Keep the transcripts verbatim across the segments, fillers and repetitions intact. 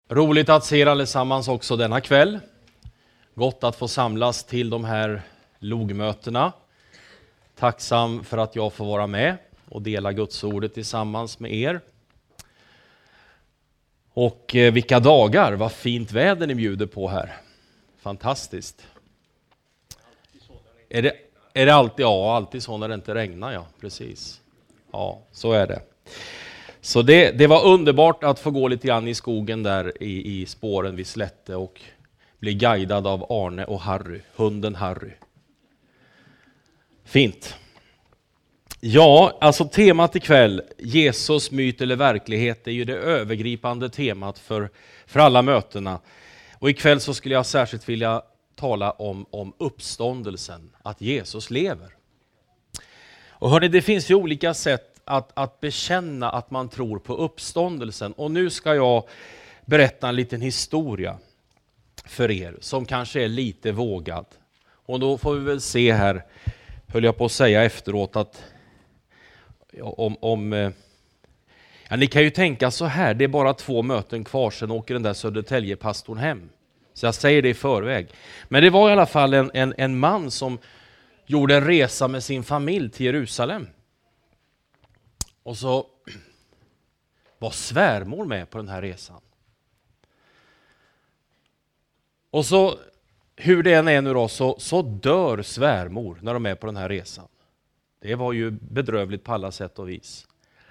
Roligt att se er allesammans också denna kväll. Gott att få samlas till de här logmötena. Tacksam för att jag får vara med och dela Guds ordet tillsammans med er. Och eh, vilka dagar, vad fint väder ni bjuder på här. Fantastiskt. Är det, är det alltid, ja, alltid så när det inte regnar, ja, precis. Ja, så är det. Så det, det var underbart att få gå lite grann i skogen där i, i spåren vid Slätte och bli guidad av Arne och Harry, hunden Harry. Fint. Ja, alltså temat ikväll, Jesus, myt eller verklighet, är ju det övergripande temat för, för alla mötena. Och ikväll så skulle jag särskilt vilja tala om, om uppståndelsen, att Jesus lever. Och hörni, det finns ju olika sätt Att, att bekänna att man tror på uppståndelsen. Och nu ska jag berätta en liten historia för er som kanske är lite vågad. Och då får vi väl se här, höll jag på att säga efteråt, att om, om ja, ni kan ju tänka så här, det är bara två möten kvar, sen åker den där Södertälje-pastorn hem. Så jag säger det i förväg. Men det var i alla fall en, en, en man som gjorde en resa med sin familj till Jerusalem. Och så var svärmor med på den här resan. Och så, hur det än är nu då, så, så dör svärmor när de är på den här resan. Det var ju bedrövligt på alla sätt och vis.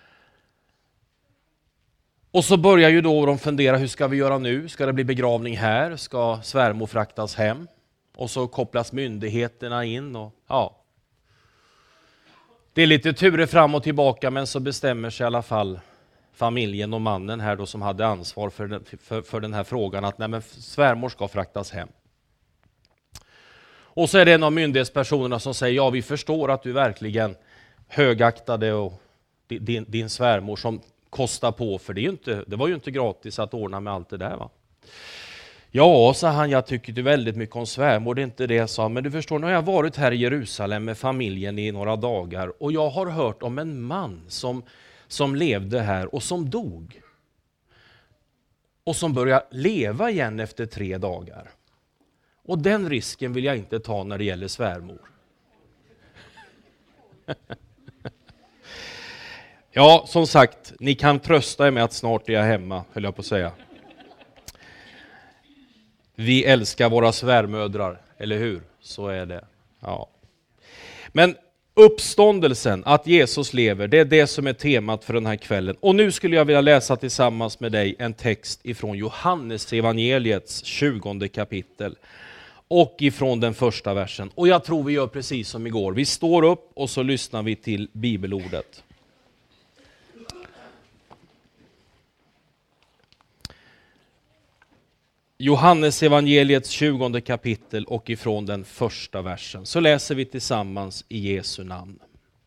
Och så börjar ju då de fundera, hur ska vi göra nu? Ska det bli begravning här? Ska svärmor fraktas hem? Och så kopplas myndigheterna in och ja. Det är lite turer fram och tillbaka, men så bestämmer sig i alla fall familjen och mannen här då som hade ansvar för den, för, för den här frågan att nej, men svärmor ska fraktas hem. Och så är det en av myndighetspersonerna som säger, ja, vi förstår att du verkligen högaktade och din, din svärmor som kostar på, för det, är ju inte, det var ju inte gratis att ordna med allt det där, va? Ja, sa han, jag tycker du väldigt mycket om svärmor, det är inte det jag sa. Men du förstår, nu har jag varit här i Jerusalem med familjen i några dagar. Och jag har hört om en man som, som levde här och som dog. Och som började leva igen efter tre dagar. Och den risken vill jag inte ta när det gäller svärmor. Ja, som sagt, ni kan trösta er med att snart är jag hemma, höll jag på att säga. Vi älskar våra svärmödrar, eller hur? Så är det. Ja. Men uppståndelsen, att Jesus lever, det är det som är temat för den här kvällen. Och nu skulle jag vilja läsa tillsammans med dig en text ifrån Johannes evangeliets tjugonde kapitel. Och ifrån den första versen. Och jag tror vi gör precis som igår. Vi står upp och så lyssnar vi till bibelordet. Johannes evangeliets tjugonde kapitel och ifrån den första versen. Så läser vi tillsammans i Jesu namn.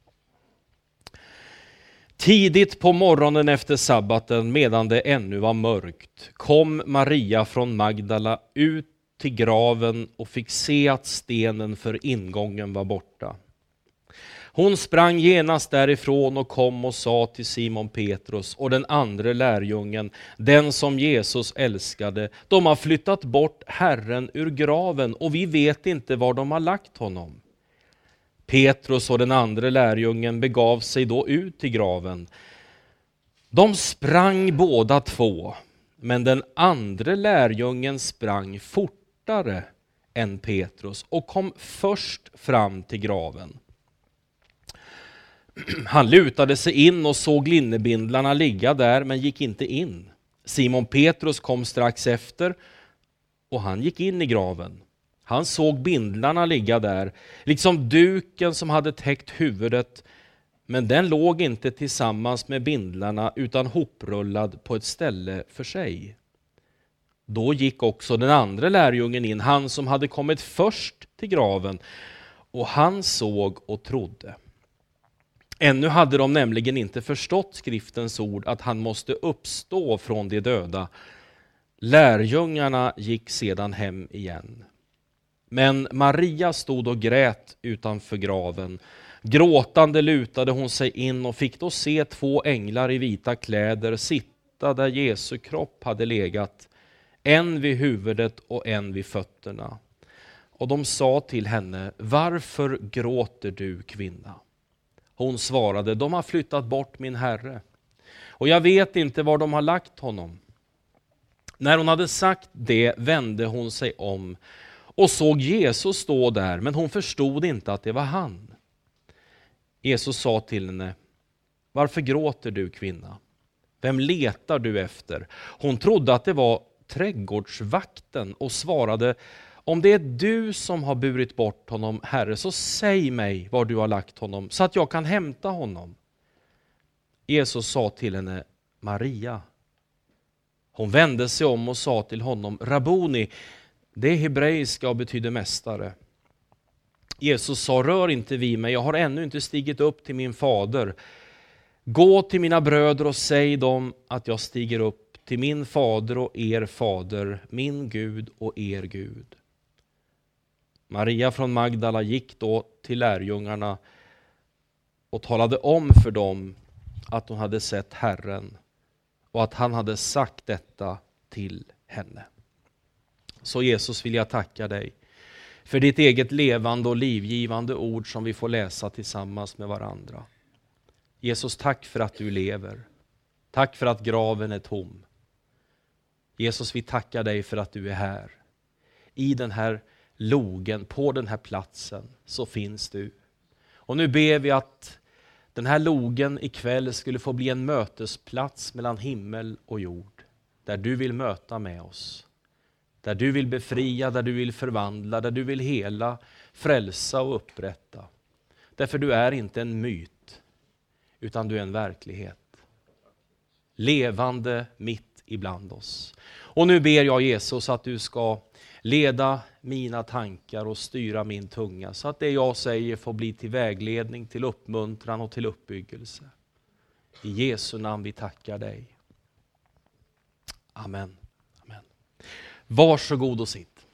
Tidigt på morgonen efter sabbaten, medan det ännu var mörkt, kom Maria från Magdala ut till graven och fick se att stenen för ingången var borta. Hon sprang genast därifrån och kom och sa till Simon Petrus och den andra lärjungen, den som Jesus älskade, de har flyttat bort Herren ur graven och vi vet inte var de har lagt honom. Petrus och den andra lärjungen begav sig då ut till graven. De sprang båda två, men den andra lärjungen sprang fortare än Petrus och kom först fram till graven. Han lutade sig in och såg linnebindlarna ligga där, men gick inte in. Simon Petrus kom strax efter och han gick in i graven. Han såg bindlarna ligga där, liksom duken som hade täckt huvudet, men den låg inte tillsammans med bindlarna utan hoprullad på ett ställe för sig. Då gick också den andra lärjungen in, han som hade kommit först till graven, och han såg och trodde. Ännu hade de nämligen inte förstått skriftens ord att han måste uppstå från de döda. Lärjungarna gick sedan hem igen. Men Maria stod och grät utanför graven. Gråtande lutade hon sig in och fick då se två änglar i vita kläder sitta där Jesu kropp hade legat, en vid huvudet och en vid fötterna. Och de sa till henne, varför gråter du, kvinna? Hon svarade, de har flyttat bort min herre, och jag vet inte var de har lagt honom. När hon hade sagt det vände hon sig om och såg Jesus stå där, men hon förstod inte att det var han. Jesus sa till henne, varför gråter du, kvinna? Vem letar du efter? Hon trodde att det var trädgårdsvakten och svarade, om det är du som har burit bort honom, Herre, så säg mig var du har lagt honom, så att jag kan hämta honom. Jesus sa till henne, Maria. Hon vände sig om och sa till honom, Rabboni, det är hebreiska och betyder mästare. Jesus sa, rör inte vid mig, jag har ännu inte stigit upp till min fader. Gå till mina bröder och säg dem att jag stiger upp till min fader och er fader, min Gud och er Gud. Maria från Magdala gick då till lärjungarna och talade om för dem att hon hade sett Herren och att han hade sagt detta till henne. Så Jesus, vill jag tacka dig för ditt eget levande och livgivande ord som vi får läsa tillsammans med varandra. Jesus, tack för att du lever. Tack för att graven är tom. Jesus, vi tackar dig för att du är här. I den här logen, på den här platsen, så finns du. Och nu ber vi att den här logen ikväll skulle få bli en mötesplats mellan himmel och jord. Där du vill möta med oss. Där du vill befria, där du vill förvandla, där du vill hela, frälsa och upprätta. Därför du är inte en myt, utan du är en verklighet. Levande mitt ibland oss. Och nu ber jag Jesus att du ska leda mina tankar och styra min tunga, så att det jag säger får bli till vägledning, till uppmuntran och till uppbyggelse. I Jesu namn vi tackar dig. Amen. Amen. Varsågod och sitt.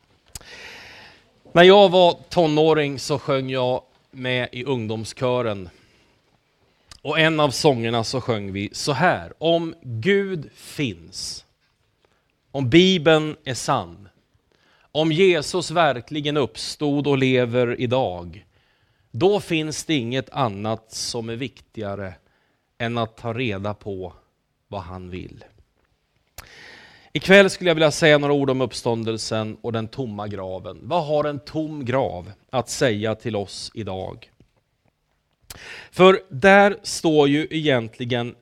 När jag var tonåring så sjöng jag med i ungdomskören. Och en av sångerna så sjöng vi så här: om Gud finns, om Bibeln är sann, om Jesus verkligen uppstod och lever idag, då finns det inget annat som är viktigare än att ta reda på vad han vill. Ikväll skulle jag vilja säga några ord om uppståndelsen och den tomma graven. Vad har en tom grav att säga till oss idag? För där står ju egentligen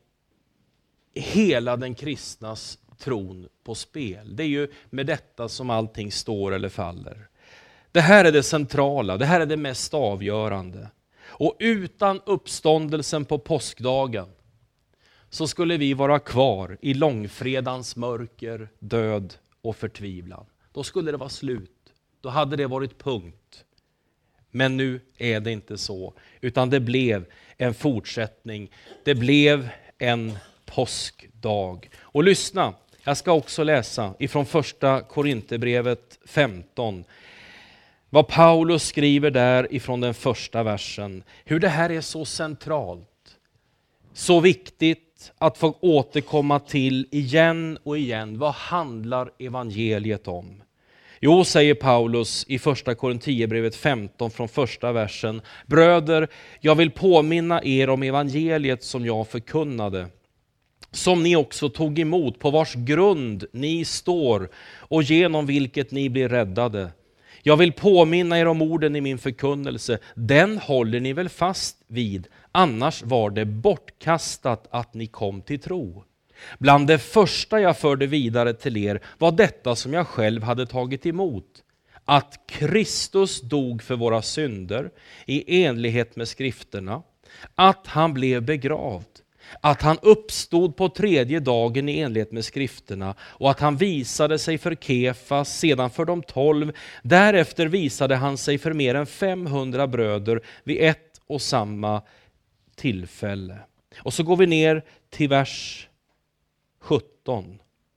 hela den kristnas tron på spel. Det är ju med detta som allting står eller faller. Det här är det centrala, det här är det mest avgörande. Och utan uppståndelsen på påskdagen så skulle vi vara kvar i långfredans mörker, död och förtvivlan. Då skulle det vara slut. Då hade det varit punkt. Men nu är det inte så, utan det blev en fortsättning. Det blev en påskdag. Och lyssna, jag ska också läsa ifrån första Korinthierbrevet femton. Vad Paulus skriver där ifrån den första versen. Hur det här är så centralt, så viktigt att få återkomma till igen och igen. Vad handlar evangeliet om? Jo, säger Paulus i första Korinthierbrevet femton från första versen. Bröder, jag vill påminna er om evangeliet som jag förkunnade, som ni också tog emot, på vars grund ni står och genom vilket ni blir räddade. Jag vill påminna er om orden i min förkunnelse. Den håller ni väl fast vid, annars var det bortkastat att ni kom till tro. Bland det första jag förde vidare till er var detta som jag själv hade tagit emot. Att Kristus dog för våra synder i enlighet med skrifterna. Att han blev begravd. Att han uppstod på tredje dagen i enlighet med skrifterna. Och att han visade sig för Kefas, sedan för de tolv. Därefter visade han sig för mer än femhundra bröder vid ett och samma tillfälle. Och så går vi ner till vers sjutton.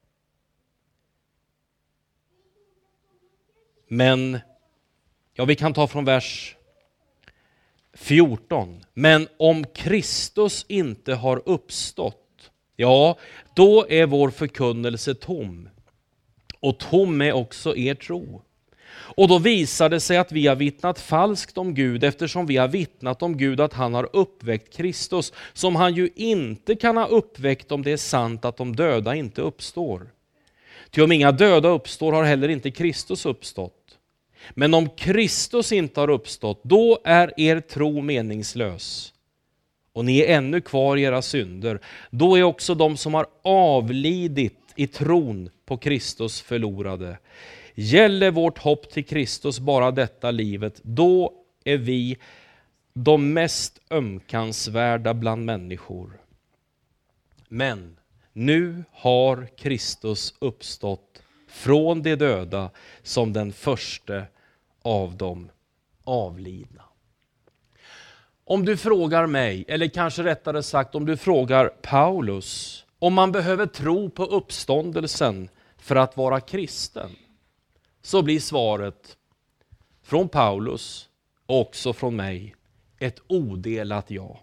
Men, ja, vi kan ta från vers fjorton. Men om Kristus inte har uppstått, ja, då är vår förkunnelse tom. och tom är också er tro. Och då visar det sig att vi har vittnat falskt om Gud, eftersom vi har vittnat om Gud att han har uppväckt Kristus, som han ju inte kan ha uppväckt om det är sant att de döda inte uppstår. Ty om inga döda uppstår har heller inte Kristus uppstått. Men om Kristus inte har uppstått, då är er tro meningslös. Och ni är ännu kvar i era synder. Då är också de som har avlidit i tron på Kristus förlorade. Gäller vårt hopp till Kristus bara detta livet, då är vi de mest ömkansvärda bland människor. Men nu har Kristus uppstått från de döda som den första av dem avlidna. Om du frågar mig, eller kanske rättare sagt om du frågar Paulus, om man behöver tro på uppståndelsen för att vara kristen, så blir svaret från Paulus och också från mig ett odelat ja.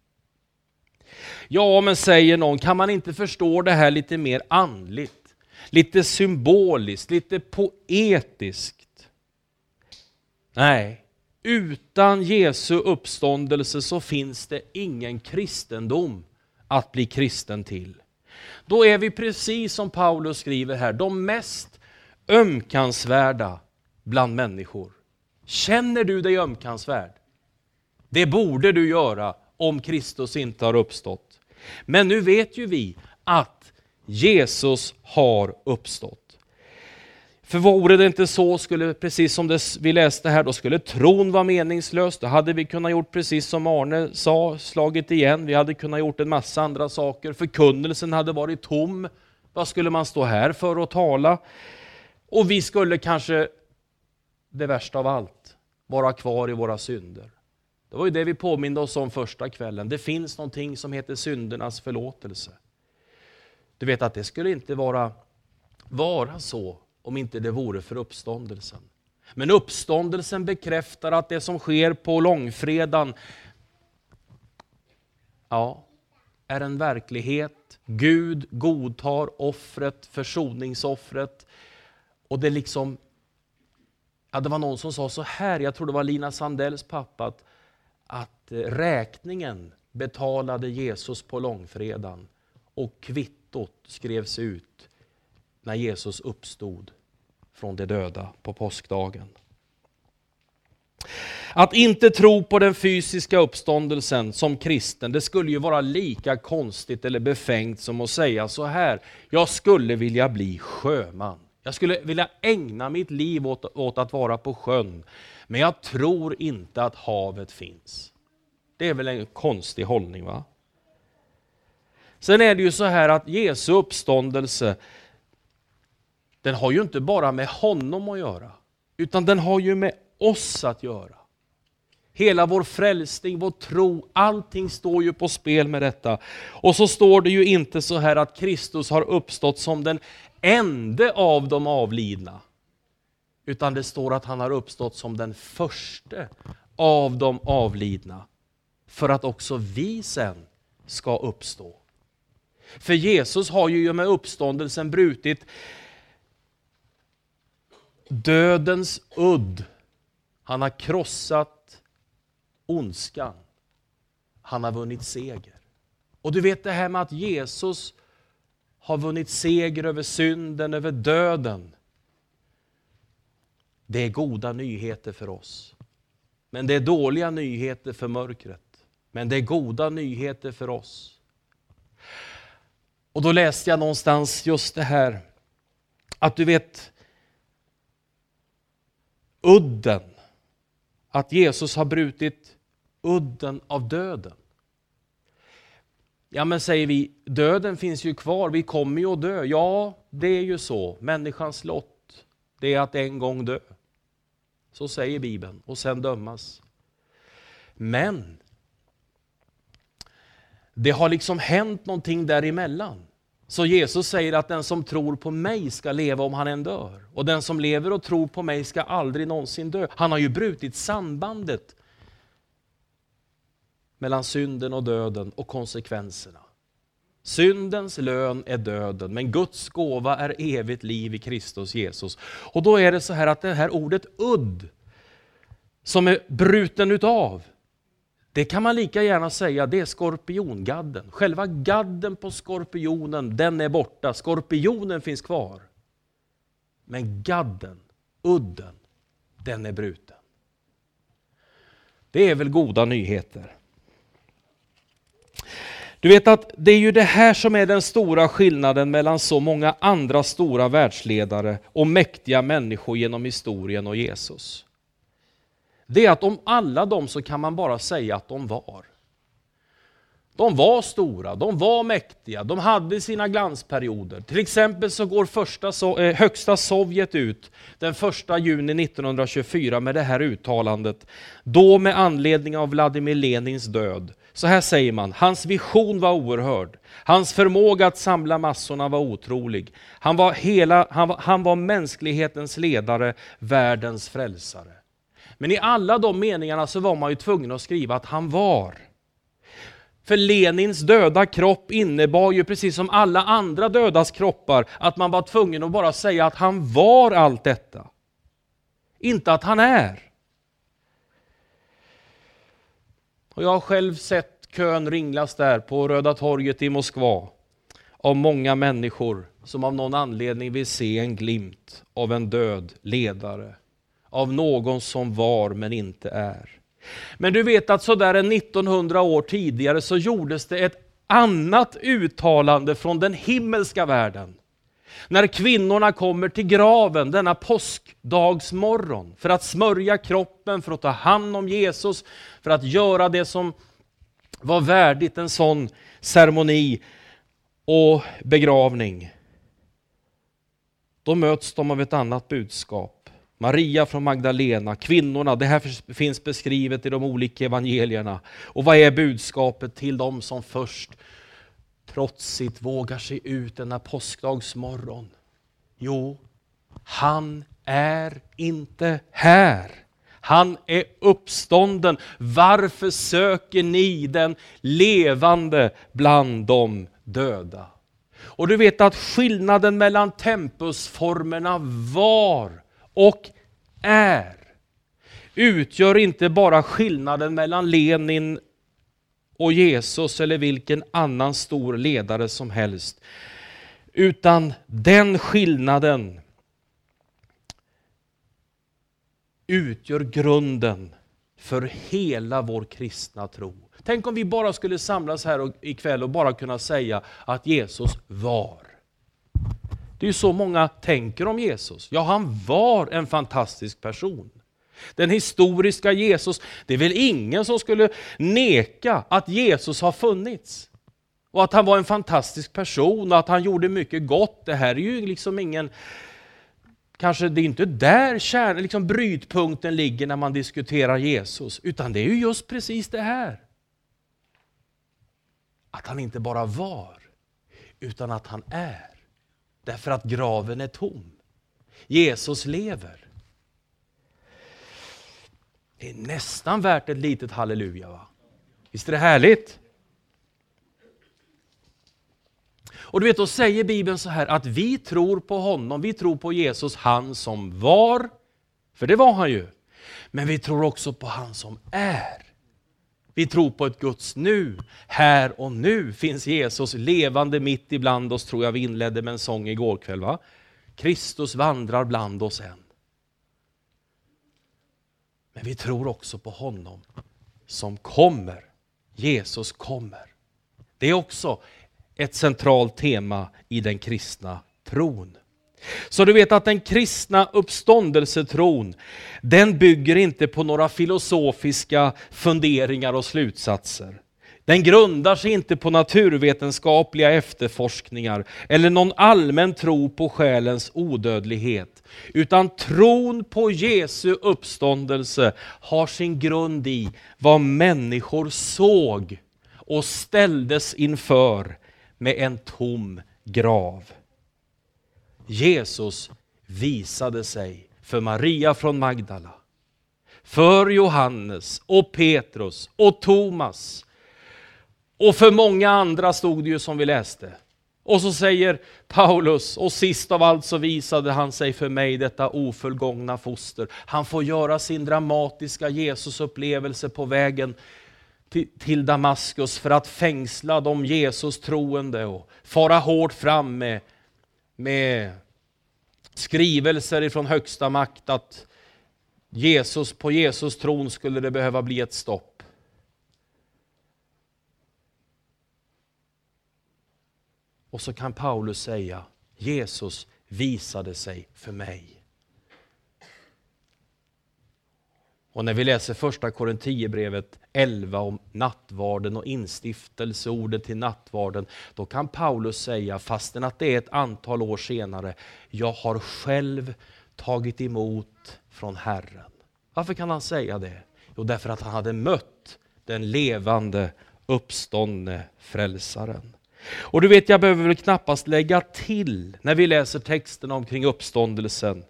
Ja, men säger någon, kan man inte förstå det här lite mer andligt? Lite symboliskt, lite poetiskt? Nej, utan Jesu uppståndelse så finns det ingen kristendom att bli kristen till. Då är vi precis som Paulus skriver här, de mest ömkansvärda bland människor. Känner du dig ömkansvärd? Det borde du göra om Kristus inte har uppstått. Men nu vet ju vi att Jesus har uppstått. För vore det inte så, skulle precis som det vi läste här, då skulle tron vara meningslös. Då hade vi kunnat gjort precis som Arne sa, slagit igen. Vi hade kunnat gjort en massa andra saker. Förkunnelsen hade varit tom. Vad skulle man stå här för att tala? Och vi skulle kanske, det värsta av allt, vara kvar i våra synder. Det var ju det vi påminde oss om första kvällen. Det finns någonting som heter syndernas förlåtelse. Du vet att det skulle inte vara, vara så om inte det vore för uppståndelsen. Men uppståndelsen bekräftar att det som sker på långfredagen, ja, är en verklighet. Gud godtar offret, försoningsoffret. Och det liksom, ja, det var någon som sa så här, jag tror det var Lina Sandells pappa, att, att räkningen betalade Jesus på långfredagen och kvittot skrevs ut när Jesus uppstod från de döda på påskdagen. Att inte tro på den fysiska uppståndelsen som kristen, det skulle ju vara lika konstigt eller befängt som att säga så här, jag skulle vilja bli sjöman. Jag skulle vilja ägna mitt liv åt, åt att vara på sjön, men jag tror inte att havet finns. Det är väl en konstig hållning, va? Sen är det ju så här att Jesu uppståndelse, den har ju inte bara med honom att göra, utan den har ju med oss att göra. Hela vår frälsning, vår tro, allting står ju på spel med detta. Och så står det ju inte så här att Kristus har uppstått som den enda av de avlidna, utan det står att han har uppstått som den första av de avlidna, för att också vi sen ska uppstå. För Jesus har ju med uppståndelsen brutit dödens udd. Han har krossat ondskan. Han har vunnit seger. Och du vet det här med att Jesus har vunnit seger över synden, över döden. Det är goda nyheter för oss. Men det är dåliga nyheter för mörkret. Men det är goda nyheter för oss. Och då läste jag någonstans just det här. Att du vet, udden. Att Jesus har brutit udden av döden. Ja, men säger vi, döden finns ju kvar, vi kommer ju att dö. Ja, det är ju så. Människans lott, det är att en gång dö. Så säger Bibeln, och sen dömas. Men det har liksom hänt någonting däremellan. Så Jesus säger att den som tror på mig ska leva om han än dör. Och den som lever och tror på mig ska aldrig någonsin dö. Han har ju brutit sambandet mellan synden och döden och konsekvenserna. Syndens lön är döden, men Guds gåva är evigt liv i Kristus Jesus. Och då är det så här att det här ordet udd, som är bruten utav, det kan man lika gärna säga, det är skorpiongadden. Själva gadden på skorpionen, den är borta. Skorpionen finns kvar. Men gadden, udden, den är bruten. Det är väl goda nyheter. Du vet att det är ju det här som är den stora skillnaden mellan så många andra stora världsledare och mäktiga människor genom historien och Jesus. Det är att om alla dem så kan man bara säga att de var. De var stora, de var mäktiga, de hade sina glansperioder. Till exempel så går första, eh, högsta Sovjet ut den första juni nittonhundratjugofyra med det här uttalandet. Då med anledning av Vladimir Lenins död. Så här säger man: hans vision var oerhörd. Hans förmåga att samla massorna var otrolig. Han var, hela, han var, han var mänsklighetens ledare, världens frälsare. Men i alla de meningarna så var man ju tvungen att skriva att han var. För Lenins döda kropp innebar ju, precis som alla andra dödas kroppar, att man var tvungen att bara säga att han var allt detta. Inte att han är. Och jag har själv sett kön ringlas där på Röda torget i Moskva av många människor som av någon anledning vill se en glimt av en död ledare. Av någon som var men inte är. Men du vet att så där en nittonhundra år tidigare så gjordes det ett annat uttalande från den himmelska världen. När kvinnorna kommer till graven denna påskdagsmorgon för att smörja kroppen, för att ta hand om Jesus, för att göra det som var värdigt en sån ceremoni och begravning. Då möts de av ett annat budskap. Maria från Magdalena, kvinnorna, det här finns beskrivet i de olika evangelierna. Och vad är budskapet till dem som först trotsigt vågar sig ut denna påskdagsmorgon? Jo, han är inte här. Han är uppstånden. Varför söker ni den levande bland de döda? Och du vet att skillnaden mellan tempusformerna var och är utgör inte bara skillnaden mellan Lenin och Jesus eller vilken annan stor ledare som helst, utan den skillnaden utgör grunden för hela vår kristna tro. Tänk om vi bara skulle samlas här ikväll och bara kunna säga att Jesus var. Det är ju så många tänker om Jesus. Ja, han var en fantastisk person. Den historiska Jesus, det är väl ingen som skulle neka att Jesus har funnits. Och att han var en fantastisk person och att han gjorde mycket gott. Det här är ju liksom ingen, kanske det är inte där kärnan, liksom brytpunkten ligger när man diskuterar Jesus. Utan det är ju just precis det här. Att han inte bara var, utan att han är. Därför att graven är tom. Jesus lever. Det är nästan värt ett litet halleluja, va? Visst är det härligt? Och du vet, då säger Bibeln så här att vi tror på honom, vi tror på Jesus, han som var, för det var han ju. Men vi tror också på han som är. Vi tror på ett Guds nu. Här och nu finns Jesus levande mitt ibland oss, tror jag vi inledde med en sång igår kväll, va? Kristus vandrar bland oss än. Men vi tror också på honom som kommer. Jesus kommer. Det är också ett centralt tema i den kristna tron. Så du vet att den kristna uppståndelsetron, den bygger inte på några filosofiska funderingar och slutsatser. Den grundar sig inte på naturvetenskapliga efterforskningar eller någon allmän tro på själens odödlighet. Utan tron på Jesu uppståndelse har sin grund i vad människor såg och ställdes inför med en tom grav. Jesus visade sig för Maria från Magdala, för Johannes och Petrus och Thomas Och för många andra stod det ju som vi läste. Och så säger Paulus, och sist av allt så visade han sig för mig, detta ofullgångna foster. Han får göra sin dramatiska Jesusupplevelse på vägen till, till Damaskus för att fängsla de Jesus troende och fara hårt fram med, med skrivelser ifrån högsta makt att Jesus, på Jesus tron skulle det behöva bli ett stopp. Och så kan Paulus säga, Jesus visade sig för mig. Och när vi läser första Korinthierbrevet elva om nattvarden och instiftelseordet till nattvarden, då kan Paulus säga, fastän att det är ett antal år senare, jag har själv tagit emot från Herren. Varför kan han säga det? Jo, därför att han hade mött den levande uppståndne frälsaren. Och du vet, jag behöver väl knappast lägga till när vi läser texten omkring uppståndelsen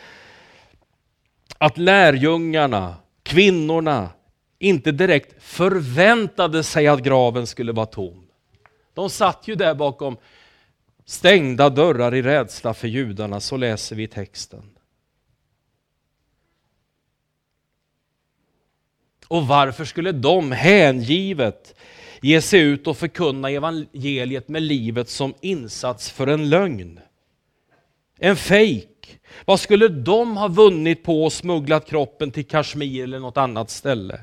att lärjungarna, kvinnorna, inte direkt förväntade sig att graven skulle vara tom. De satt ju där bakom stängda dörrar i rädsla för judarna, så läser vi texten. Och varför skulle de hängivet ge sig ut och förkunna evangeliet med livet som insats för en lögn? En fejk. Vad skulle de ha vunnit på att smugglat kroppen till Kashmir eller något annat ställe?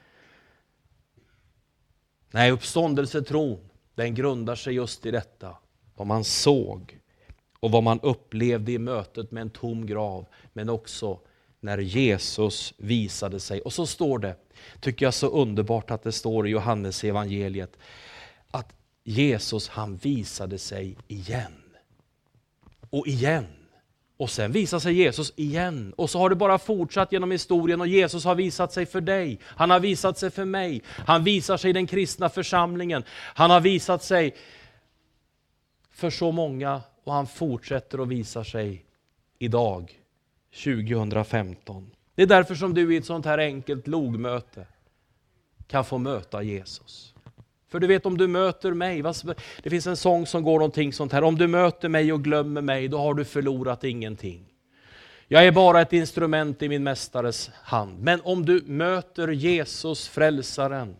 Nej, uppståndelsetron, den grundar sig just i detta. Vad man såg och vad man upplevde i mötet med en tom grav, men också när Jesus visade sig. Och så står det, tycker jag så underbart att det står i Johannes evangeliet, att Jesus, han visade sig igen. Och igen. Och sen visar sig Jesus igen. Och så har det bara fortsatt genom historien, och Jesus har visat sig för dig. Han har visat sig för mig. Han visar sig i den kristna församlingen. Han har visat sig för så många, och han fortsätter att visa sig idag, tjugohundrafemton. Det är därför som du i ett sånt här enkelt logmöte kan få möta Jesus. För du vet, om du möter mig, det finns en sång som går någonting sånt här, om du möter mig och glömmer mig, då har du förlorat ingenting. Jag är bara ett instrument i min mästares hand. Men om du möter Jesus, frälsaren,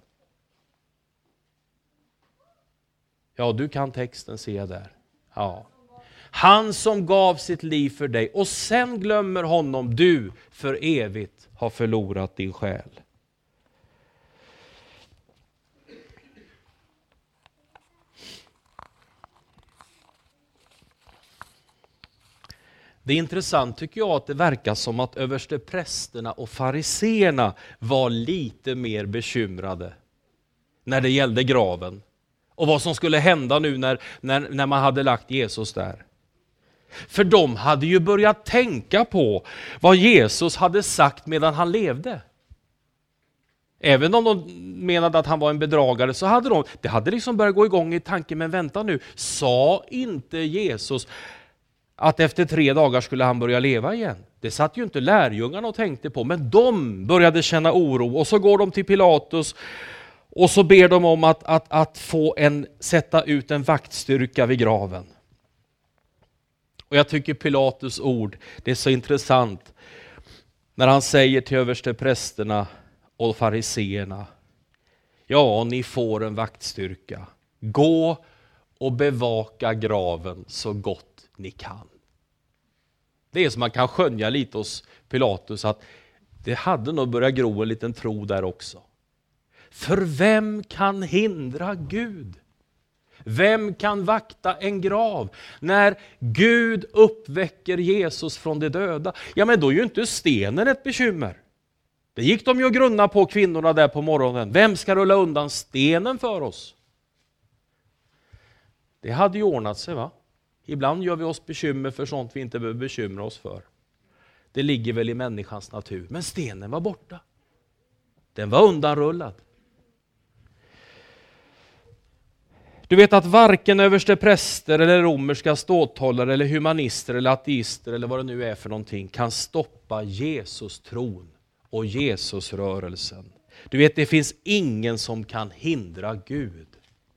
ja, du kan texten se där. Ja. Han som gav sitt liv för dig, och sen glömmer honom, du för evigt har förlorat din själ. Det är intressant, tycker jag, att det verkar som att översteprästerna och fariseerna var lite mer bekymrade när det gällde graven. Och vad som skulle hända nu när, när, när man hade lagt Jesus där. För de hade ju börjat tänka på vad Jesus hade sagt medan han levde. Även om de menade att han var en bedragare, så hade de, det hade liksom börjat gå igång i tanken, men vänta nu, sa inte Jesus att efter tre dagar skulle han börja leva igen? Det satt ju inte lärjungarna och tänkte på, men de började känna oro, och så går de till Pilatus och så ber de om att, att, att få en, sätta ut en vaktstyrka vid graven. Och jag tycker Pilatus ord, det är så intressant när han säger till översteprästerna och fariseerna, ja, ni får en vaktstyrka. Gå och bevaka graven så gott ni kan. Det är som man kan skönja lite hos Pilatus, att det hade nog börjat gro en liten tro där också. För vem kan hindra Gud? Vem kan vakta en grav? När Gud uppväcker Jesus från de döda, ja, men då är ju inte stenen ett bekymmer. Det gick de ju att grunna på, kvinnorna där på morgonen. Vem ska rulla undan stenen för oss? Det hade ju ordnat sig, va? Ibland gör vi oss bekymmer för sånt vi inte behöver bekymra oss för. Det ligger väl i människans natur. Men stenen var borta. Den var undanrullad. Du vet att varken överstepräster eller romerska ståthållare eller humanister eller ateister eller vad det nu är för någonting kan stoppa Jesus tron och Jesus rörelsen. Du vet, det finns ingen som kan hindra Gud.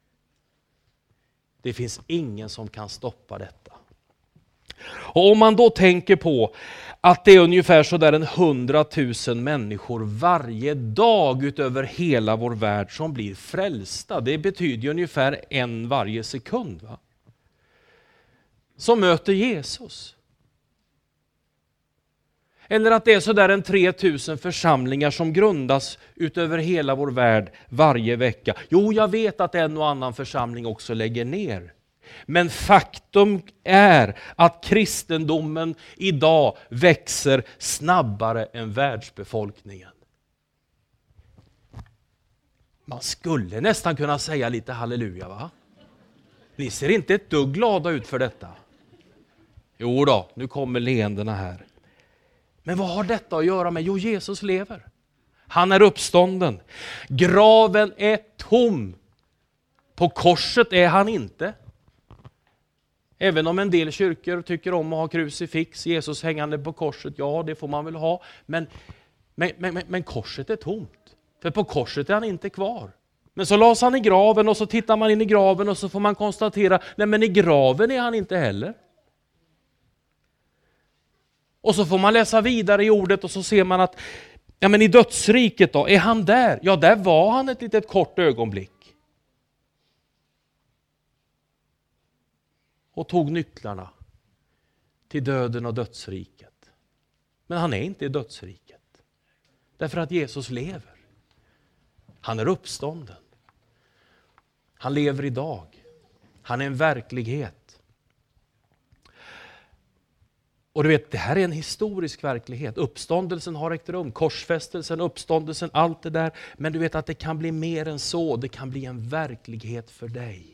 Det finns ingen som kan stoppa detta. Och om man då tänker på att det är ungefär så där en hundratusen människor varje dag utöver hela vår värld som blir frälsta. Det betyder ungefär en varje sekund, va? Som möter Jesus. Eller att det är så där en tre tusen församlingar som grundas utöver hela vår värld varje vecka. Jo, jag vet att en och annan församling också lägger ner. Men faktum är att kristendomen idag växer snabbare än världsbefolkningen. Man skulle nästan kunna säga lite halleluja, va? Ni ser inte ett dugg glada ut för detta. Jo då, nu kommer leendena här. Men vad har detta att göra med? Jo, Jesus lever. Han är uppstånden. Graven är tom. På korset är han inte. Även om en del kyrkor tycker om att ha krucifix, Jesus hängande på korset, ja det får man väl ha. Men, men, men, men korset är tomt. För på korset är han inte kvar. Men så lades han i graven och så tittar man in i graven och så får man konstatera, nej men i graven är han inte heller. Och så får man läsa vidare i ordet och så ser man att ja men i dödsriket då, är han där? Ja, där var han ett litet kort ögonblick. Och tog nycklarna till döden och dödsriket. Men han är inte i dödsriket. Därför att Jesus lever. Han är uppstånden. Han lever idag. Han är en verklighet. Och du vet, det här är en historisk verklighet. Uppståndelsen har ägt rum. Korsfästelsen, uppståndelsen, allt det där. Men du vet att det kan bli mer än så. Det kan bli en verklighet för dig.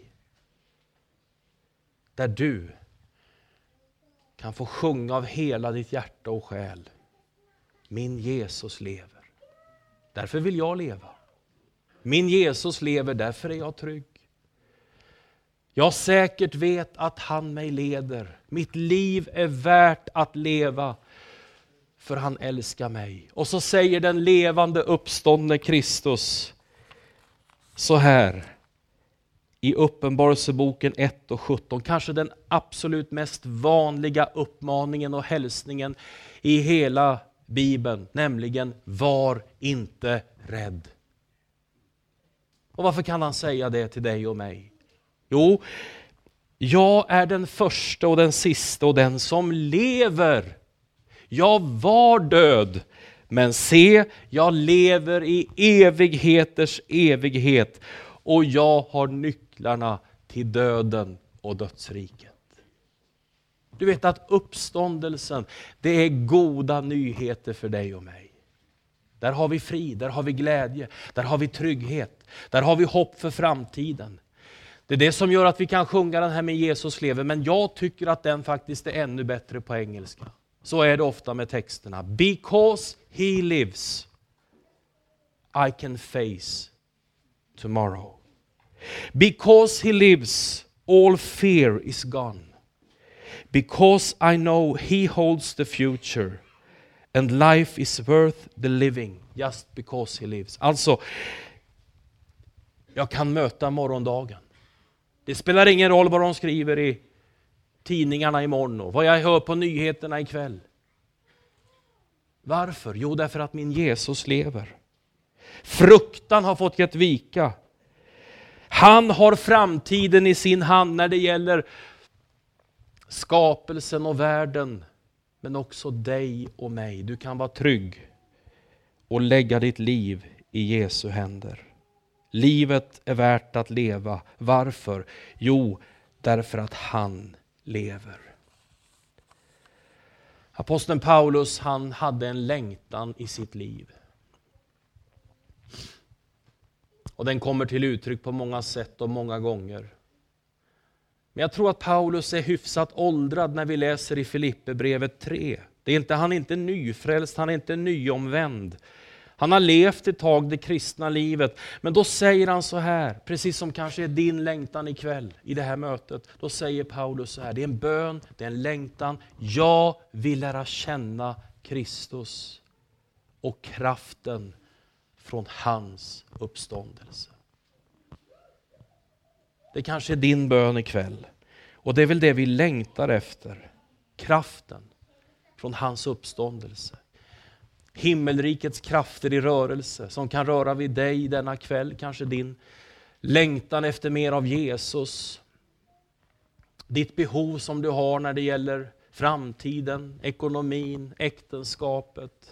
Där du kan få sjunga av hela ditt hjärta och själ. Min Jesus lever. Därför vill jag leva. Min Jesus lever, därför är jag trygg. Jag säkert vet att han mig leder. Mitt liv är värt att leva. För han älskar mig. Och så säger den levande uppståndne Kristus så här. I Uppenbarelseboken ett och sjutton, kanske den absolut mest vanliga uppmaningen och hälsningen i hela Bibeln, nämligen var inte rädd. Och varför kan han säga det till dig och mig? Jo, jag är den första och den sista och den som lever. Jag var död, men se, jag lever i evigheters evighet. Och jag har nycklarna till döden och dödsriket. Du vet att uppståndelsen, det är goda nyheter för dig och mig. Där har vi frid, där har vi glädje, där har vi trygghet, där har vi hopp för framtiden. Det är det som gör att vi kan sjunga den här med Jesus lever, men jag tycker att den faktiskt är ännu bättre på engelska. Så är det ofta med texterna. Because he lives, I can face tomorrow. Because he lives, all fear is gone. Because I know he holds the future. And life is worth the living just because he lives. Alltså, jag kan möta morgondagen. Det spelar ingen roll vad de skriver i tidningarna imorgon och vad jag hör på nyheterna ikväll. Varför? Jo, därför att min Jesus lever. Fruktan har fått gett vika. Han har framtiden i sin hand när det gäller skapelsen och världen. Men också dig och mig. Du kan vara trygg och lägga ditt liv i Jesu händer. Livet är värt att leva. Varför? Jo, därför att han lever. Aposteln Paulus, han hade en längtan i sitt liv. Och den kommer till uttryck på många sätt och många gånger. Men jag tror att Paulus är hyfsat åldrad när vi läser i Filipperbrevet tre. Det är inte, han är inte nyfrälst, han är inte nyomvänd. Han har levt ett tag det kristna livet. Men då säger han så här, precis som kanske är din längtan ikväll i det här mötet. Då säger Paulus så här, det är en bön, det är en längtan. Jag vill lära känna Kristus och kraften från hans uppståndelse. Det kanske är din bön ikväll. Och det är väl det vi längtar efter. Kraften från hans uppståndelse. Himmelrikets krafter i rörelse som kan röra vid dig denna kväll. Kanske din längtan efter mer av Jesus. Ditt behov som du har när det gäller framtiden, ekonomin, äktenskapet.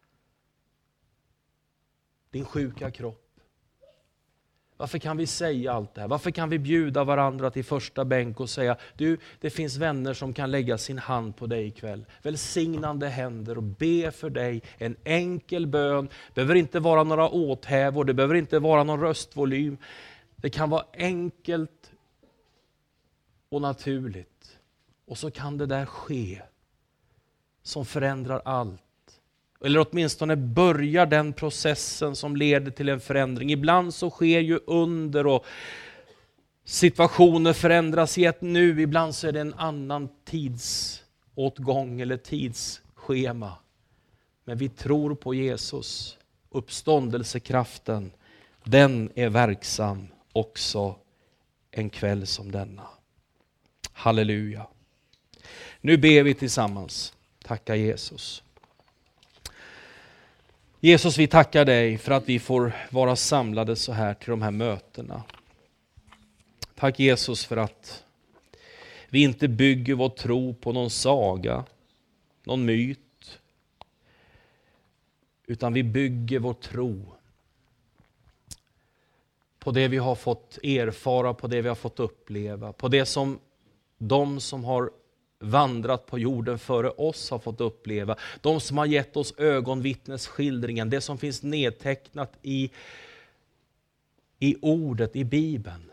Din sjuka kropp. Varför kan vi säga allt det här? Varför kan vi bjuda varandra till första bänk och säga, du, det finns vänner som kan lägga sin hand på dig ikväll. Välsignande händer och be för dig. En enkel bön. Det behöver inte vara några åthävor. Det behöver inte vara någon röstvolym. Det kan vara enkelt och naturligt. Och så kan det där ske som förändrar allt. Eller åtminstone börjar den processen som leder till en förändring. Ibland så sker ju under och situationer förändras i ett nu. Ibland så är det en annan tidsåtgång eller tidsschema. Men vi tror på Jesus. Uppståndelsekraften, den är verksam också en kväll som denna. Halleluja. Nu ber vi tillsammans. Tacka Jesus. Jesus, vi tackar dig för att vi får vara samlade så här till de här mötena. Tack Jesus för att vi inte bygger vår tro på någon saga, någon myt. Utan vi bygger vår tro på det vi har fått erfara, på det vi har fått uppleva. På det som de som har vandrat på jorden före oss har fått uppleva. De som har gett oss ögonvittnesskildringen. Det som finns nedtecknat i, i ordet, i Bibeln.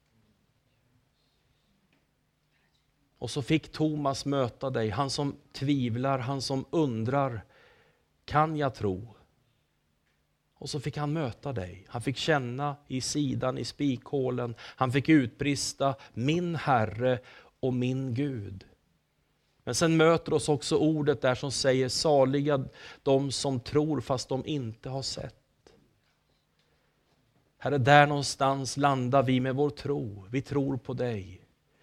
Och så fick Thomas möta dig. Han som tvivlar, han som undrar. Kan jag tro? Och så fick han möta dig. Han fick känna i sidan, i spikhålen. Han fick utbrista, min Herre och min Gud. Men sen möter oss också ordet där som säger saliga de som tror fast de inte har sett. Herre, där någonstans landar vi med vår tro. Vi tror på dig.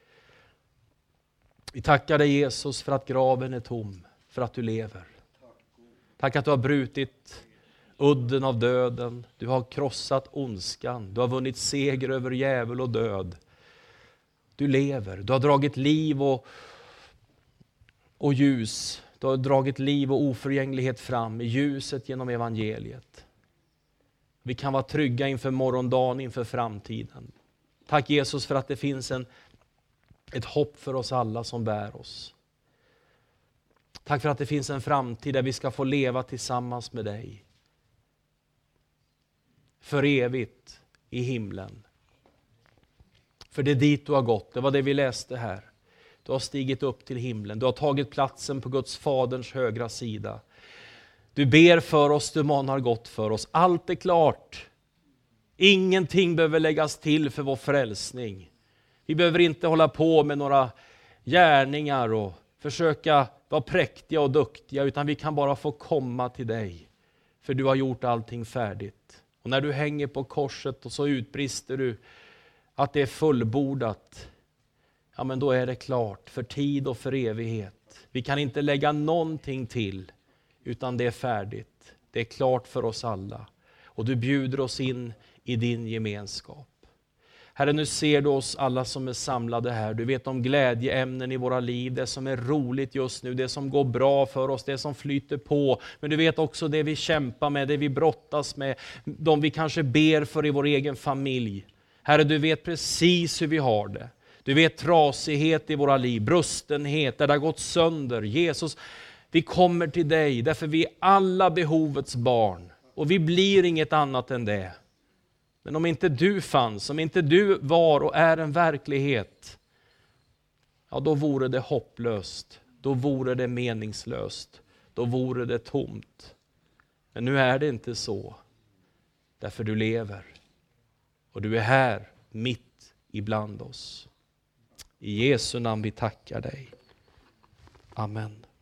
Vi tackar dig Jesus för att graven är tom, för att du lever. Tack att du har brutit udden av döden. Du har krossat ondskan. Du har vunnit seger över djävul och död. Du lever. Du har dragit liv och och ljus. Du har dragit liv och oförgänglighet fram i ljuset genom evangeliet. Vi kan vara trygga inför morgondagen, inför framtiden. Tack Jesus för att det finns en, ett hopp för oss alla som bär oss. Tack för att det finns en framtid där vi ska få leva tillsammans med dig. För evigt i himlen. För det är dit du har gått. Det var det vi läste här. Du har stigit upp till himlen. Du har tagit platsen på Guds faderns högra sida. Du ber för oss, du manar gott för oss. Allt är klart. Ingenting behöver läggas till för vår frälsning. Vi behöver inte hålla på med några gärningar och försöka vara präktiga och duktiga. Utan vi kan bara få komma till dig. För du har gjort allting färdigt. Och när du hänger på korset och så utbrister du att det är fullbordat. Ja, men då är det klart för tid och för evighet. Vi kan inte lägga någonting till utan det är färdigt. Det är klart för oss alla. Och du bjuder oss in i din gemenskap. Herre, nu ser du oss alla som är samlade här. Du vet om glädjeämnen i våra liv. Det som är roligt just nu. Det som går bra för oss. Det som flyter på. Men du vet också det vi kämpar med. Det vi brottas med. De vi kanske ber för i vår egen familj. Herre, du vet precis hur vi har det. Du vet trasighet i våra liv, brustenhet, där det har gått sönder. Jesus, vi kommer till dig därför vi är alla behovets barn. Och vi blir inget annat än det. Men om inte du fanns, om inte du var och är en verklighet, ja då vore det hopplöst. Då vore det meningslöst. Då vore det tomt. Men nu är det inte så. Därför du lever. Och du är här mitt ibland oss. I Jesu namn vi tackar dig. Amen.